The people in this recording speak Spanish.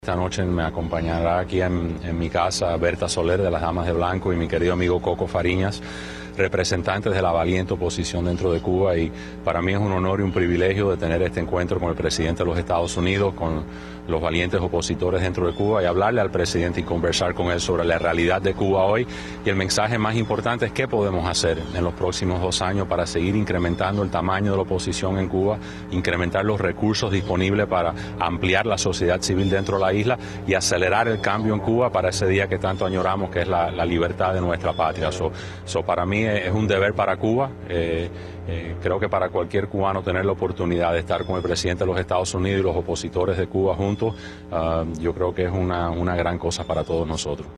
Esta noche me acompañará aquí en mi casa Berta Soler de las Damas de Blanco y mi querido amigo Coco Fariñas, representantes de la valiente oposición dentro de Cuba, y para mí es un honor y un privilegio de tener este encuentro con el presidente de los Estados Unidos, con los valientes opositores dentro de Cuba, y hablarle al presidente y conversar con él sobre la realidad de Cuba hoy. Y el mensaje más importante es qué podemos hacer en los próximos 2 años para seguir incrementando el tamaño de la oposición en Cuba, incrementar los recursos disponibles para ampliar la sociedad civil dentro de la isla y acelerar el cambio en Cuba para ese día que tanto añoramos, que es la libertad de nuestra patria. Para mí es un deber para Cuba. Creo que para cualquier cubano tener la oportunidad de estar con el presidente de los Estados Unidos y los opositores de Cuba juntos, yo creo que es una gran cosa para todos nosotros.